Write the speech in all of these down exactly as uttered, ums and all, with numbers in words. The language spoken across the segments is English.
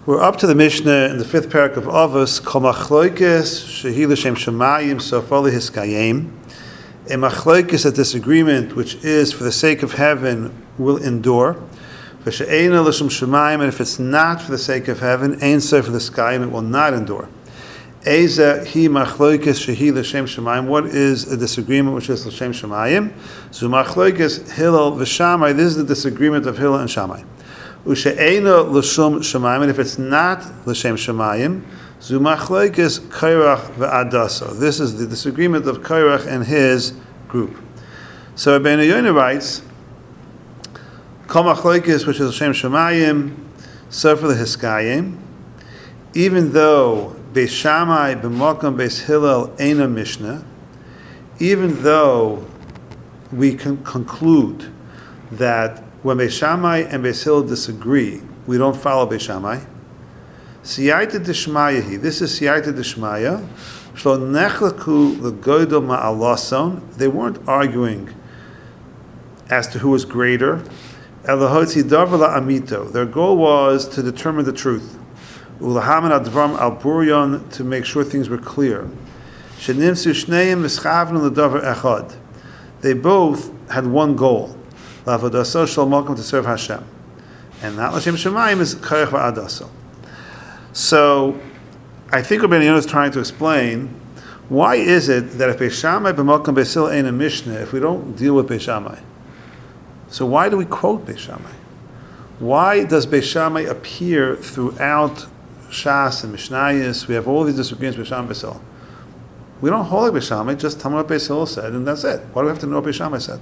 We're up to the Mishnah in the fifth parak of Avos, Kol Machloikes Shehi L'Shem Shemayim Sofoli Hiskayim. A Machloikes, a disagreement which is for the sake of heaven, will endure. V'she'eina L'Shem Shemayim, and if it's not for the sake of heaven, Ein Sof L'Skayim, it will not endure. Eza Hi Machloikes Shehi L'Shem Shemayim. What is a disagreement which is L'Shem Shemayim? Zu Machloikes Hillel V'Shamai. This is the disagreement of Hillel and Shammai. Ushe'ena l'shum shemayim, and if it's not l'shem shemayim, zu machloikes Kairach ve'adaso. This is the disagreement of Kairach and his group. So Rabbeinu Yonah writes, Kol machloikes, which is l'shem shemayim, sofer lehiskayim, even though Beis Shammai b'makom Beis Hillel eina mishnah, even though we can conclude that when Beis Shammai and Beis Hillel disagree, we don't follow Beis Shammai. Siyayta d'shmayahi. This is siyayta d'shmaya. Shlo nechlaku l'goydol ma'alason. They weren't arguing as to who was greater. Elahotzi davar la'amito. Their goal was to determine the truth. Ulahaman advarim al buryon, to make sure things were clear. Shenimsu shneim mischavnu l'davar echad. They both had one goal. L'avodaso shel malkum, to serve Hashem, and not l'shem shemayim is karech va'adaso. So, I think Rabbeinu Yonah is trying to explain why is it that if Beis Shammai b'malkum Beis Hillel ain't a mishnah, if we don't deal with Beis Shammai, so why do we quote Beis Shammai? Why does Beis Shammai appear throughout Shas and Mishnayos? We have all these disagreements with Beis Shammai and Beis Hillel. We don't hold like Beis Shammai, just tell me what Beis Hillel said, and that's it. Why do we have to know what Beis Shammai said?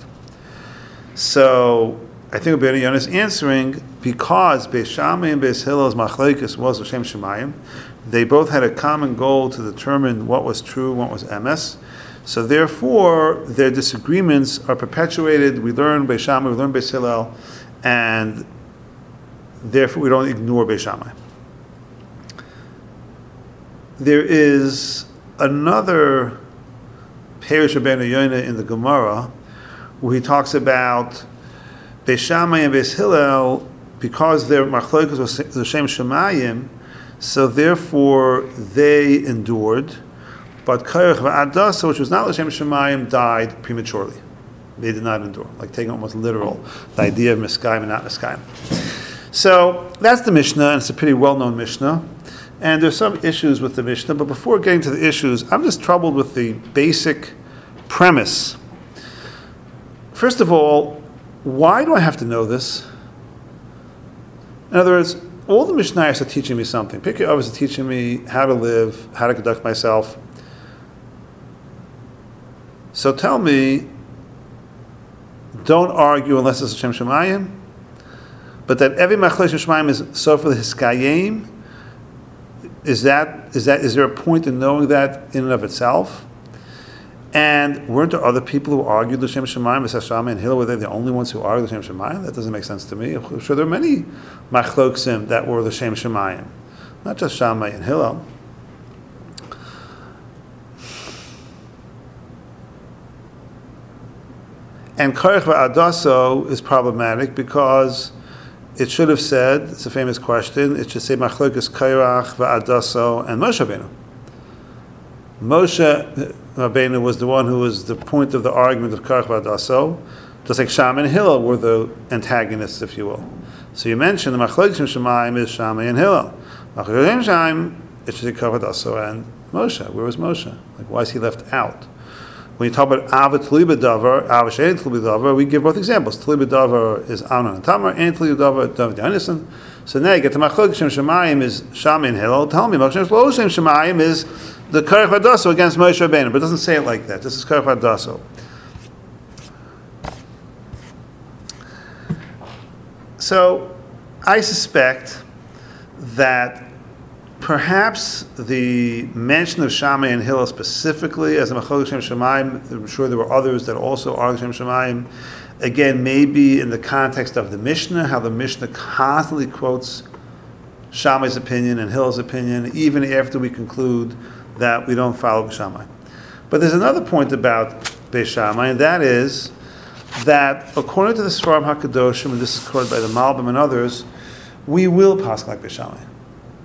So I think Rabbeinu Yonah is answering because Beis Shammai and Beis Hillel's machlokes was L'Shem Shemayim. They both had a common goal to determine what was true, what was emes. So therefore, their disagreements are perpetuated. We learn Beis Shammai, we learn Beis Hillel, and therefore we don't ignore Beis Shammai. There is another Perish Rabbeinu Yonah in the Gemara, where he talks about Beis Shammai and Beis Hillel, because their machlokes was L'Shem Shemayim, so therefore they endured, but Kairach v'Adasa, which was not L'Shem Shemayim, died prematurely. They did not endure, like taking almost literal the idea of Miskayim and not Miskayim. So that's the Mishnah, and it's a pretty well-known Mishnah. And there's some issues with the Mishnah, but before getting to the issues, I'm just troubled with the basic premise. First of all, why do I have to know this? In other words, all the Mishnayos are teaching me something. Pirkei Avos is teaching me how to live, how to conduct myself. So tell me, don't argue unless it's L'Shem Shemayim, but that every Machlokes Shemayim is Sofer L'Hiskayim. Is that is that is there a point in knowing that in and of itself? And weren't there other people who argued L'Shem Shemayim, Beis Shammai and Hillel? Were they the only ones who argued L'Shem Shemayim? That doesn't make sense to me. I'm sure there are many machloksim that were L'Shem Shemayim, not just Shammai and Hillel. And Kairach v'Adaso is problematic because it should have said, it's a famous question, it should say Machlokes Kairach v'Adaso and Moshe Rabbeinu. Moshe Rabbeinu was the one who was the point of the argument of Kairach v'Adaso, just like Shammai and Hillel were the antagonists, if you will. So you mentioned the Machlokes Shemayim is Shammai and Hillel. Machlokes Shemayim, it should say Kairach v'Adaso and Moshe. Where was Moshe? Like, why is he left out? When you talk about Ava Tli B'Davar, Ava Shein Tli B'Davar, we give both examples. Tli B'Davar is Amnon and Tamar, and Tli B'Davar, David Yonason. So now you get to Machlokes Shemayim is Shammai and Hillel. Tell me, Machlokes Shemayim is the Kairach v'Adaso against Moshe Rabbeinu, but it doesn't say it like that. This is Kairach v'Adaso. So I suspect that perhaps the mention of Shammai and Hillel specifically as a Machlokes Shemayim, I'm sure there were others that also argued L'Shem Shemayim, again, maybe in the context of the Mishnah, how the Mishnah constantly quotes Shammai's opinion and Hillel's opinion, even after we conclude that we don't follow Shammai. But there's another point about Beis Shammai, and that is that according to the Sfarim HaKadoshim, and this is quoted by the Malbim and others, we will pass like Beis Shammai.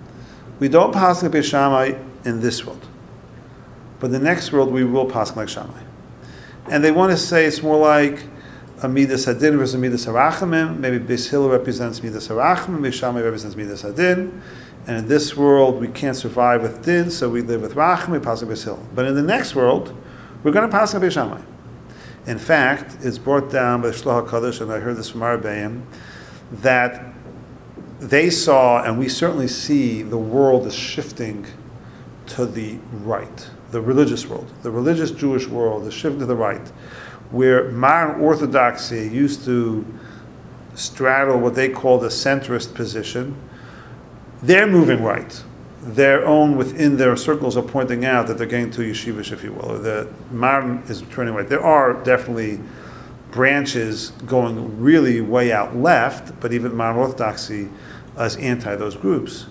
We don't pass like Beis Shammai in this world, but the next world we will pass like Shammai. And they want to say it's more like a Midas Hadin versus a Midas Harachamim. Maybe Beis Hillel represents Midas Harachamim, Beis Shammai represents Midas Hadin. And in this world, we can't survive with Din, so we live with Racham, we pass like Beis Hillel. But in the next world, we're going to pass like Beis Shammai. In fact, it's brought down by the Shloach HaKadosh, and I heard this from Arabeim, that they saw, and we certainly see, the world is shifting to the right, the religious world. The religious Jewish world is shifting to the right, where modern orthodoxy used to straddle what they call the centrist position. They're moving right. Their own, within their circles, are pointing out that they're getting to yeshivish, if you will, or the modern is turning right. There are definitely branches going really way out left, but even modern orthodoxy is anti those groups.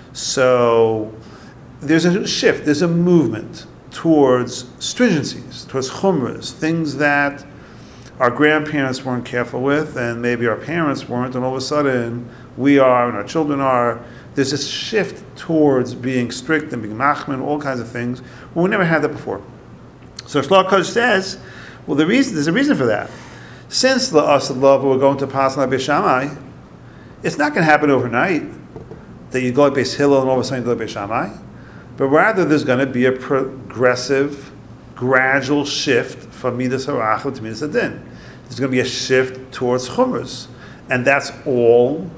So there's a shift, there's a movement towards stringencies, towards chumras, things that our grandparents weren't careful with, and maybe our parents weren't, and all of a sudden we are, and our children are. There's this shift towards being strict and being machman, all kinds of things. Well, we never had that before. So Shloach HaKadosh says, well, the reason there's a reason for that. Since the Asad Love we're going to pass like Beis Shammai, it's not going to happen overnight that you go like Beis Hillel and all of a sudden you go like Beis Shammai, but rather there's going to be a progressive, gradual shift from Midas Harachim to Midas Hadin. There's going to be a shift towards chumras, and that's all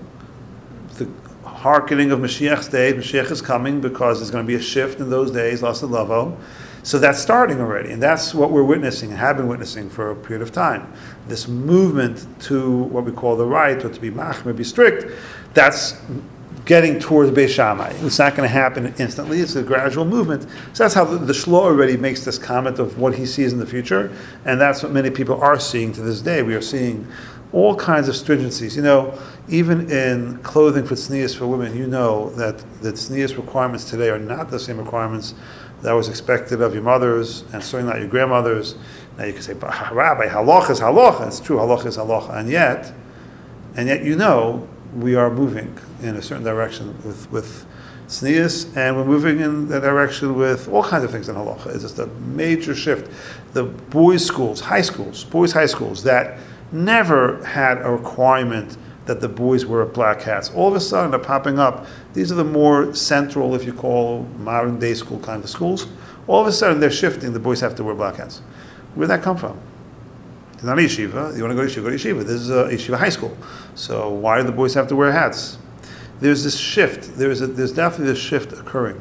the hearkening of Mashiach's days. Mashiach is coming because there's going to be a shift in those days, Asad Lavo. So that's starting already, and that's what we're witnessing and have been witnessing for a period of time. This movement to what we call the right, or to be machmer, be strict, that's getting towards Beis Shammai. It's not going to happen instantly, it's a gradual movement. So that's how the, the Shlo already makes this comment of what he sees in the future, and that's what many people are seeing to this day. We are seeing all kinds of stringencies. You know, even in clothing for tznius for women, you know that the tznius requirements today are not the same requirements that was expected of your mothers, and certainly not your grandmothers. Now you can say, but Rabbi, halacha is halacha. It's true, halacha is halacha. And yet, and yet you know, we are moving in a certain direction with, with tznius, and we're moving in that direction with all kinds of things in halacha. It's just a major shift. The boys' schools, high schools, boys' high schools, that never had a requirement that the boys wear black hats. All of a sudden they're popping up. These are the more central, if you call, modern day school kind of schools. All of a sudden they're shifting, the boys have to wear black hats. Where'd that come from? It's not a yeshiva. You want to go to yeshiva, go to yeshiva. This is a yeshiva high school. So why do the boys have to wear hats? There's this shift. There's, a, there's definitely this shift occurring.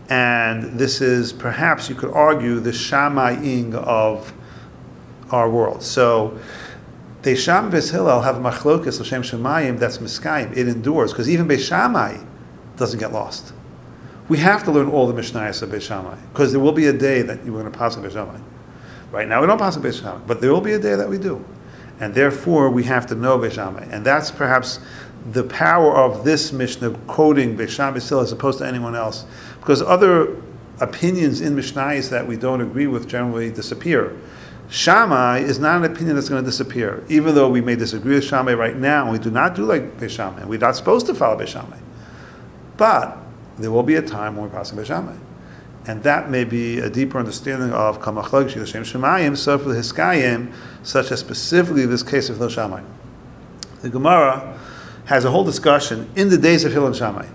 And this is, perhaps you could argue, the Shammaiing of our world. So Beis Shammai and Beis Hillel have machlokas l'shem shemayim that's miskayim. It endures, because even Beis Shammai doesn't get lost. We have to learn all the Mishnayos of Beis Shammai, because there will be a day that you're going to pass on Beis Shammai. Right now we don't pass on Beis Shammai, but there will be a day that we do. And therefore we have to know Beis Shammai. And that's perhaps the power of this Mishnah quoting Beis Shammai Beis Hillel as opposed to anyone else. Because other opinions in Mishnayos that we don't agree with generally disappear. Shammai is not an opinion that's going to disappear. Even though we may disagree with Shammai right now, we do not do like Beis Shammai. We're not supposed to follow Beis Shammai. But there will be a time when we're passing Beis Shammai. And that may be a deeper understanding of Kamachlog Shiloshem Shemayim, so for the Hiskayim, such as specifically this case of Hillel Shammai. The Gemara has a whole discussion in the days of Hillel and Shammai.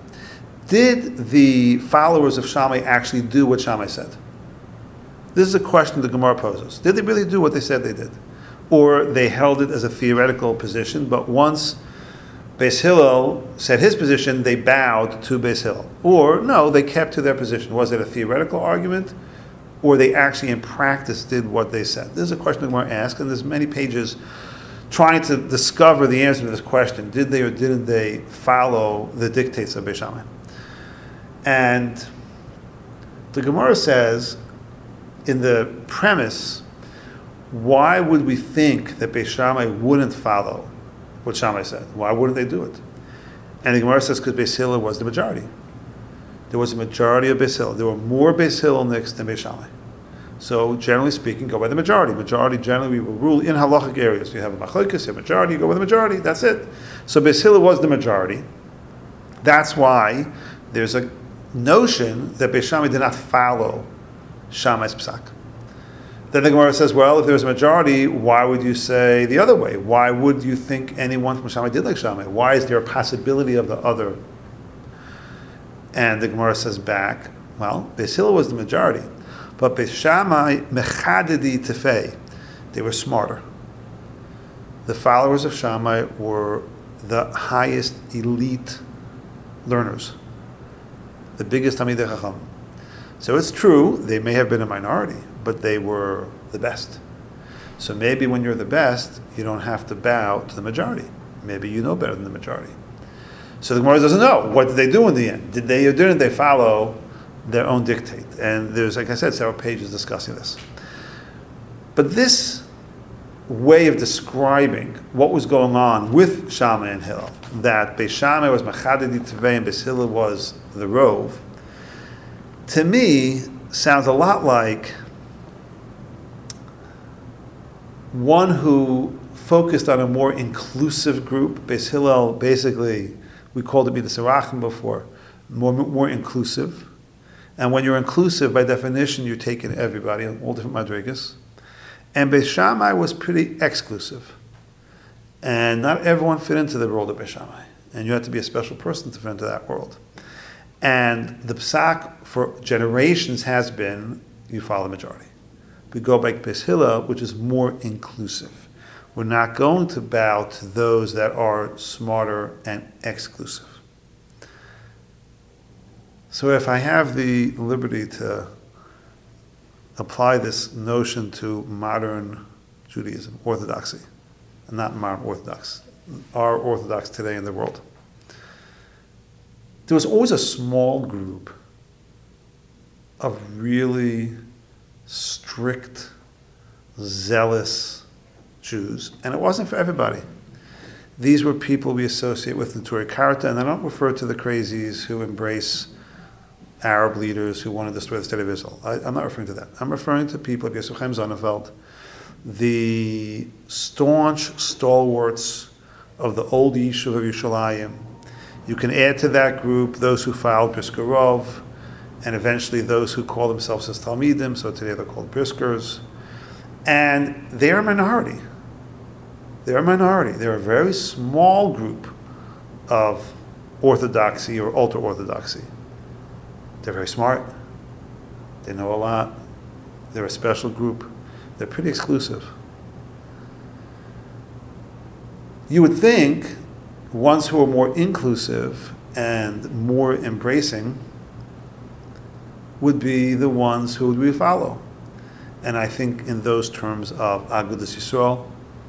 Did the followers of Shammai actually do what Shammai said? This is a question the Gemara poses. Did they really do what they said they did? Or they held it as a theoretical position, but once Beis Hillel said his position, they bowed to Beis Hillel. Or, no, they kept to their position. Was it a theoretical argument? Or they actually in practice did what they said? This is a question the Gemara asks, and there's many pages trying to discover the answer to this question. Did they or didn't they follow the dictates of Beis Shammai? And the Gemara says, in the premise, why would we think that Beis Shammai wouldn't follow what Shammai said? Why wouldn't they do it? And the Gemara says because Beis Hillel was the majority. There was a majority of Beis Hillel. There were more Beis Hillelniks than Beis Shammai. So generally speaking, go by the majority. Majority, generally, we will rule in halachic areas. You have a machlokes, you have a majority, you go by the majority. That's it. So Beis Hillel was the majority. That's why there's a notion that Beis Shammai did not follow Shammai's psak. Then the Gemara says, well, if there's a majority, why would you say the other way? Why would you think anyone from Shammai did like Shammai? Why is there a possibility of the other? And the Gemara says back, well, Beis Hillel was the majority, but Beis Shammai mechadedi tefei, they were smarter. The followers of Shammai were the highest elite learners, the biggest Talmidei Chacham. So it's true, they may have been a minority, but they were the best. So maybe when you're the best, you don't have to bow to the majority. Maybe you know better than the majority. So the Gemara doesn't know. What did they do in the end? Did they or didn't they follow their own dictate? And there's, like I said, several pages discussing this. But this way of describing what was going on with Shammai and Hillel, that Beis Shammai was Machadedi Tevei and Beis Hillel was the Rove, to me sounds a lot like one who focused on a more inclusive group. Beis Hillel, basically, we called it Midas Harachim before, more, more inclusive. And when you're inclusive, by definition, you're taking everybody, all different madrigas. And Beis Shammai was pretty exclusive. And not everyone fit into the world of Beis Shammai. And you had to be a special person to fit into that world. And the psak for generations has been, you follow the majority. We go back to Beis Hillel, which is more inclusive. We're not going to bow to those that are smarter and exclusive. So if I have the liberty to apply this notion to modern Judaism, orthodoxy, and not modern Orthodox, our Orthodox today in the world, there was always a small group of really strict, zealous Jews, and it wasn't for everybody. These were people we associate with Neturei Karta, and I don't refer to the crazies who embrace Arab leaders who want to destroy the state of Israel. I, I'm not referring to that. I'm referring to people like Yosef Chaim Sonnenfeld, the staunch stalwarts of the old Yishuv of Yerushalayim. You can add to that group those who followed Brisker Rov, and eventually those who call themselves as Talmidim, so today they're called Briskers. And they're a minority. They're a minority. They're a very small group of orthodoxy or ultra-orthodoxy. They're very smart. They know a lot. They're a special group. They're pretty exclusive. You would think ones who are more inclusive and more embracing would be the ones who we follow. And I think in those terms of Agudas Yisrael,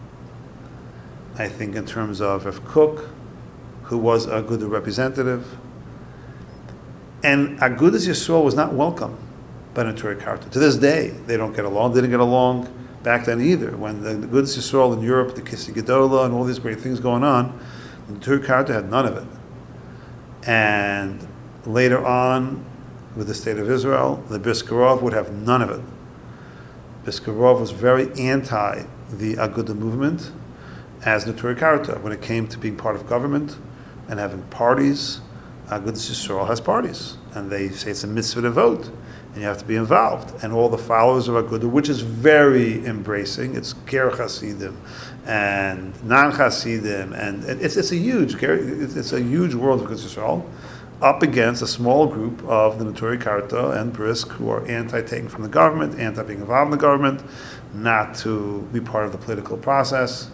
I think in terms of Rav Kook, who was a Agudah representative. And Agudas Yisrael was not welcome by Neturei Karta. To this day, they don't get along. They didn't get along back then either. When the Agudas Yisrael in Europe, the Kissi Gedola, and all these great things going on, Neturei Karta had none of it. And later on, with the state of Israel, the Brisker Rov would have none of it. Brisker Rov was very anti the Agudah movement as Neturei Karta. When it came to being part of government and having parties, Agudas Yisrael has parties, and they say it's a mitzvah to vote, and you have to be involved. And all the followers of Agudah, which is very embracing, it's Ger Chasidim and Non Chasidim, and it's it's a huge it's a huge world of Agudas Yisrael, up against a small group of the Neturei Karta and Brisk who are anti-taking from the government, anti-being involved in the government, not to be part of the political process.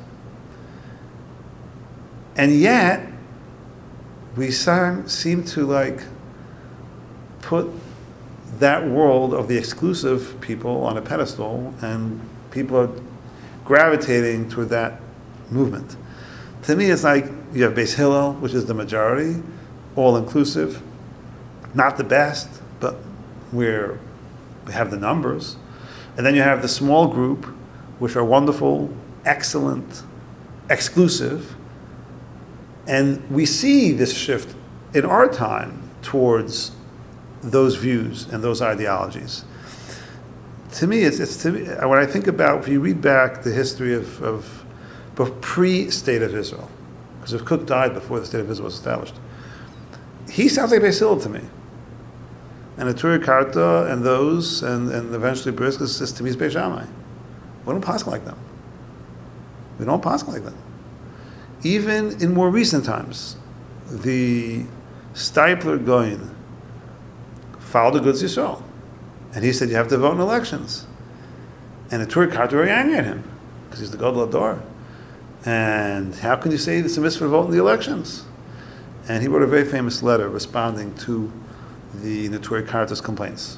And yet, we seem to like put that world of the exclusive people on a pedestal, and people are gravitating toward that movement. To me, it's like you have Beis Hillel, which is the majority, all-inclusive, not the best, but we're, we have the numbers. And then you have the small group, which are wonderful, excellent, exclusive. And we see this shift in our time towards those views and those ideologies. To me, it's, it's to me, when I think about, if you read back the history of, of, of pre-State of Israel, because if Kook died before the State of Israel was established, he sounds like Beis Hillel to me. and the Turei Karta and those, and, and eventually Briskus says to me is Beis Shammai. We don't pass like them. We don't pass like them. Even in more recent times, the Steipler Goin followed the Goods Yisrael, and he said you have to vote in elections. And the Turei Karta were angry at him because he's the Gadol Hador. And how can you say it's a mitzvah to vote in the elections? And he wrote a very famous letter responding to the Turei Karta's complaints.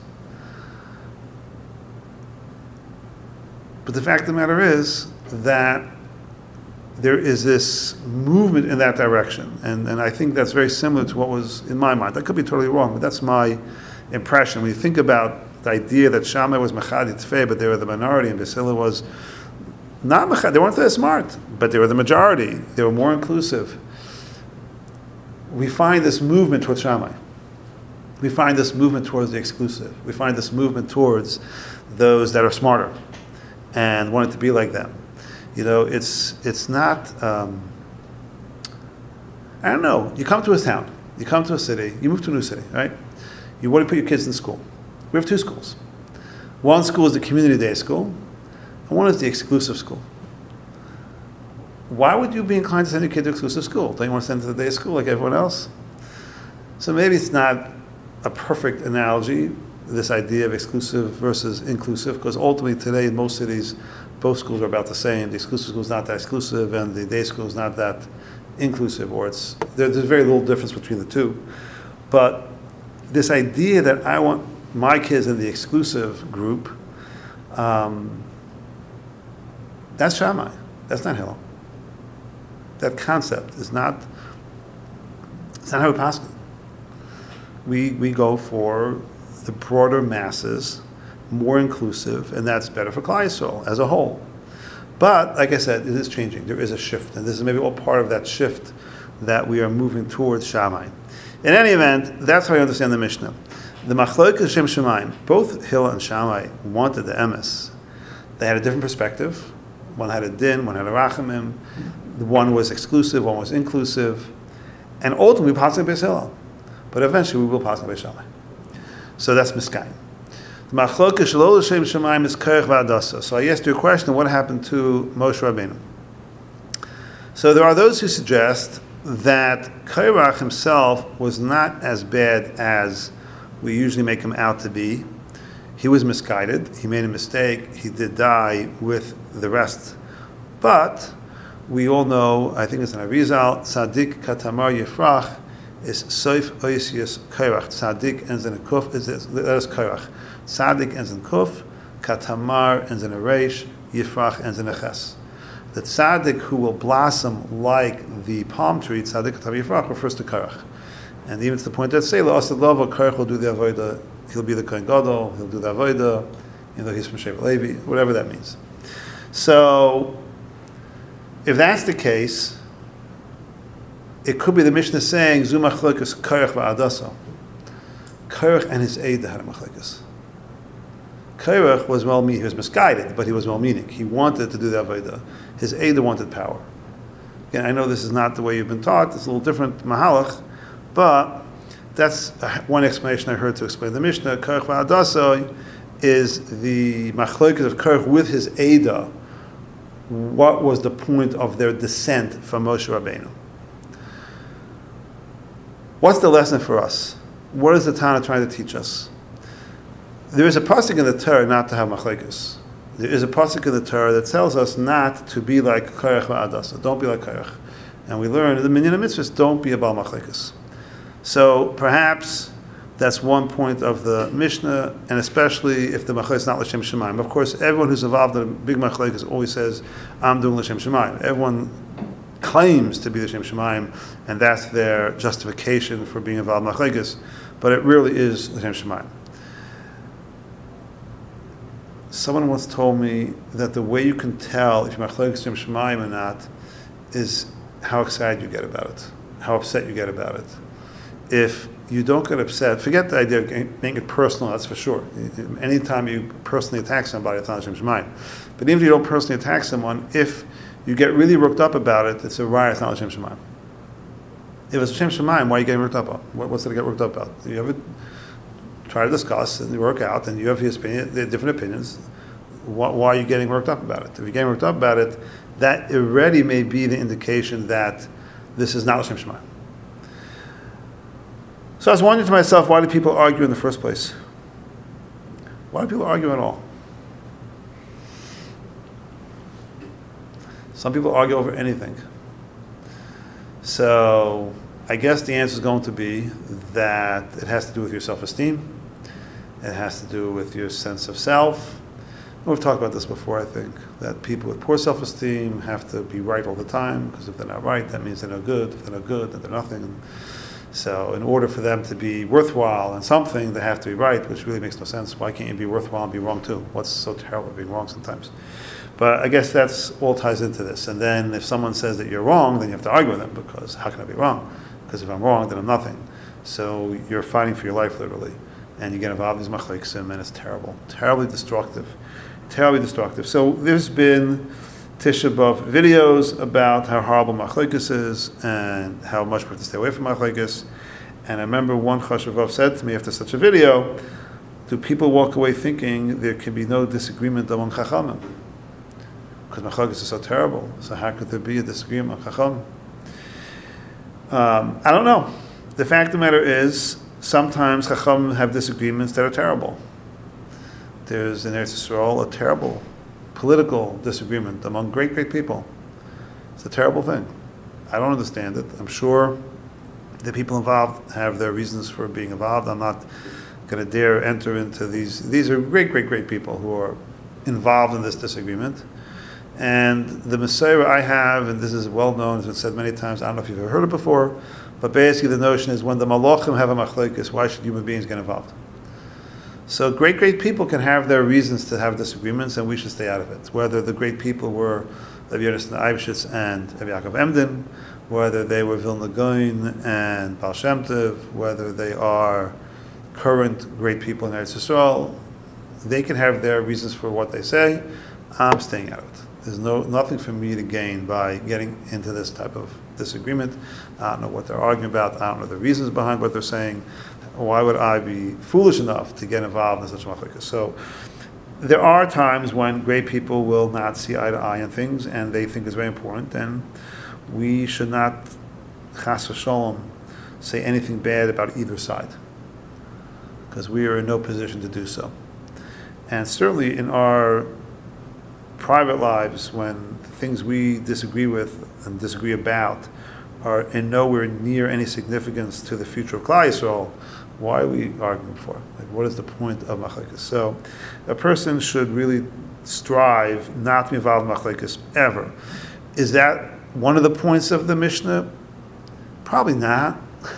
But the fact of the matter is that there is this movement in that direction, and, and I think that's very similar to what was in my mind. I could be totally wrong, but that's my impression. When you think about the idea that Shammai was Mechadi Tfei, but they were the minority, and Beis Hillel was not Mechadi, they weren't that smart, but they were the majority, they were more inclusive. We find this movement towards Shammai. We find this movement towards the exclusive. We find this movement towards those that are smarter and wanted to be like them. You know, it's it's not, um, I don't know, you come to a town, you come to a city, you move to a new city, right? You want to put your kids in school. We have two schools. One school is the community day school, and one is the exclusive school. Why would you be inclined to send your kid to exclusive school? Don't you want to send them to the day school like everyone else? So maybe it's not a perfect analogy, this idea of exclusive versus inclusive, because ultimately today in most cities, both schools are about the same. The exclusive school is not that exclusive, and the day school is not that inclusive, or it's there, there's very little difference between the two. But this idea that I want my kids in the exclusive group, um, that's Shammai. That's not Hillel. That concept is not, it's not how we pass it. We, we go for the broader masses, more inclusive, and that's better for Klal Yisrael as a whole. But, like I said, it is changing. There is a shift, and this is maybe all part of that shift that we are moving towards Shammai. In any event, that's how I understand the Mishnah. The Machlokes Shem Shemaim, both Hillel and Shammai wanted the emes. They had a different perspective. One had a din, one had a rachamim. One was exclusive, one was inclusive. And ultimately, possibly Beis Hillel. But eventually, we will possibly Beis Shammai. So that's Miskayim. The Machlokes Shelo L'Shem Shemaim is Korach V'Adasa. So I asked you a question, what happened to Moshe Rabbeinu? So there are those who suggest that Korach himself was not as bad as we usually make him out to be. He was misguided. He made a mistake. He did die with the rest. But we all know, I think it's an Arizal, Tzadik Katamar Yifrach is Soif Oisius Korach. Tzadik ends in a kuf, is that is Korach. Tzadik ends in kuf, Katamar ends in a reish, Yifrach ends in a ches. The tzaddik who will blossom like the palm tree, tzaddik Katamar Yifrach, refers to Korach. And even to the point that say, La'asad Lava, Korach will do the avodah, he'll be the Kohen Gadol, he'll do the avodah, you know, he's from Shevet Levi, whatever that means. So, if that's the case, it could be the Mishnah saying, Zu machlokes Korach v'Adasa. Korach and his aide had a machlokes. Korach was well meaning, he was misguided, but he was well meaning. He wanted to do the avodah. His aide wanted power. Again, I know this is not the way you've been taught, it's a little different mahalach, but that's one explanation I heard to explain the Mishnah. Korach v'Adasa is the machlokes of Korach with his aida. What was the point of their descent from Moshe Rabbeinu? What's the lesson for us? What is the Tana trying to teach us? There is a pasuk in the Torah not to have machlokes. There is a pasuk in the Torah that tells us not to be like Korach v'Adasa. Don't be like Korach. And we learn in the Minyan HaMitzvahs, don't be a Baal machlokes. So perhaps that's one point of the Mishnah, and especially if the machlokes is not l'shem shemaim. Of course, everyone who's involved in a big machlokes always says, "I'm doing l'shem shemaim." Everyone claims to be l'shem shemaim, and that's their justification for being involved in machlokes, but it really is l'shem shemaim. Someone once told me that the way you can tell if you're machlokes l'shem shemaim or not is how excited you get about it, how upset you get about it. If you don't get upset, forget the idea of making it personal, that's for sure. Anytime you personally attack somebody, it's not Hashem Shemaim. But even if you don't personally attack someone, if you get really worked up about it, it's a riot, it's not Hashem Shemaim. If it's Hashem Shemaim, why are you getting worked up on? What's it to get worked up about? Do you ever try to discuss and work out, and you have your opinion, different opinions. Why, why are you getting worked up about it? If you're getting worked up about it, that already may be the indication that this is not L'Shem Shemayim. So I was wondering to myself, why do people argue in the first place? Why do people argue at all? Some people argue over anything. So I guess the answer is going to be that it has to do with your self-esteem. It has to do with your sense of self. We've talked about this before, I think, that people with poor self-esteem have to be right all the time, because if they're not right, that means they're no good. If they're no good, then they're nothing. So in order for them to be worthwhile in something, they have to be right, which really makes no sense. Why can't you be worthwhile and be wrong too? What's so terrible about being wrong sometimes? But I guess that's all ties into this. And then if someone says that you're wrong, then you have to argue with them, because how can I be wrong? Because if I'm wrong, then I'm nothing. So you're fighting for your life, literally. And you get involved in these machloksim, and it's terrible. Terribly destructive. Terribly destructive. So there's been Tisha B'Av videos about how horrible machlokes is and how much we have to stay away from machlokes. And I remember one Chashuv Rav said to me after such a video, do people walk away thinking there can be no disagreement among Chachamim? Because machlokes is so terrible. So how could there be a disagreement among Chachamim? Um, I don't know. The fact of the matter is, sometimes Chachamim have disagreements that are terrible. There's in Eretz Yisrael a terrible political disagreement among great, great people. It's a terrible thing. I don't understand it. I'm sure the people involved have their reasons for being involved. I'm not going to dare enter into these. These are great, great, great people who are involved in this disagreement. And the Messiah I have, and this is well known, it's been said many times, I don't know if you've ever heard it before, but basically the notion is when the Malachim have a machlokes, why should human beings get involved? So great, great people can have their reasons to have disagreements, and we should stay out of it. Whether the great people were Rabbi Yonasan Eibshitz and Rabbi Yaakov Emden, whether they were Vilna Gaon and Baal Shem Tov, whether they are current great people in Eretz Yisrael, they can have their reasons for what they say. I'm staying out of it. There's no nothing for me to gain by getting into this type of disagreement. I don't know what they're arguing about. I don't know the reasons behind what they're saying. Why would I be foolish enough to get involved in such machlokes? So there are times when great people will not see eye to eye on things, and they think it's very important, and we should not, chas v'sholom, say anything bad about either side, because we are in no position to do so. And certainly in our private lives, when things we disagree with and disagree about are in nowhere near any significance to the future of Klal Yisrael, why are we arguing for? Like, what is the point of machlokes? So, a person should really strive not to be involved in machlokes ever. Is that one of the points of the Mishnah? Probably not.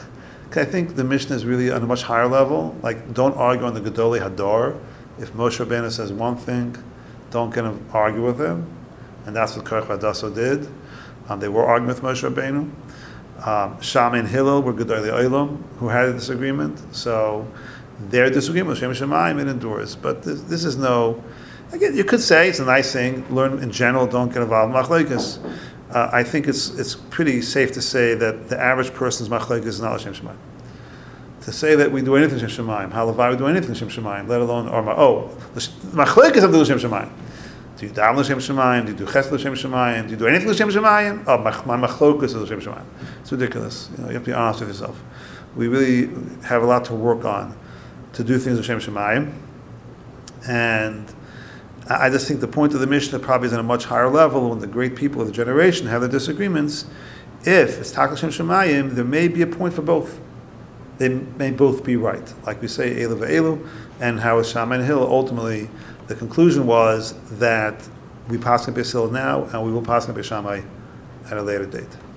I think the Mishnah is really on a much higher level. Like, don't argue on the Gedolei Hador. If Moshe Rabbeinu says one thing, don't get him argue with him, and that's what Korach Vadasso did. Um, they were arguing with Moshe Rabbeinu. Um, Shammai and Hillel were Gedolei Olam who had a disagreement. So their disagreement was Shem Shemayim, it endures. But this, this is no. Again, you could say it's a nice thing. Learn in general. Don't get involved in machlokes. Uh, I think it's it's pretty safe to say that the average person's machlokes is not Shem Shemayim. To say that we do anything Shem Shemayim, halavai we do anything Shem Shemayim, let alone or oh machlokes have to do Shem Shemayim. Do you daven l'Shem Shemayim? Do you do chesed l'Shem Shemayim? Do you do anything l'Shem Shemayim? Oh, my, my machlokes is l'Shem Shemayim. It's ridiculous. You know, you have to be honest with yourself. We really have a lot to work on to do things l'Shem Shemayim, and I just think the point of the Mishnah probably is on a much higher level when the great people of the generation have their disagreements. If it's tak l'Shem Shemayim, there may be a point for both. They may both be right, like we say Elu ve'elu, and how with Shammai and Hillel ultimately. The conclusion was that we pass on Beis Hillel now, and we will pass on Beis Shammai at a later date.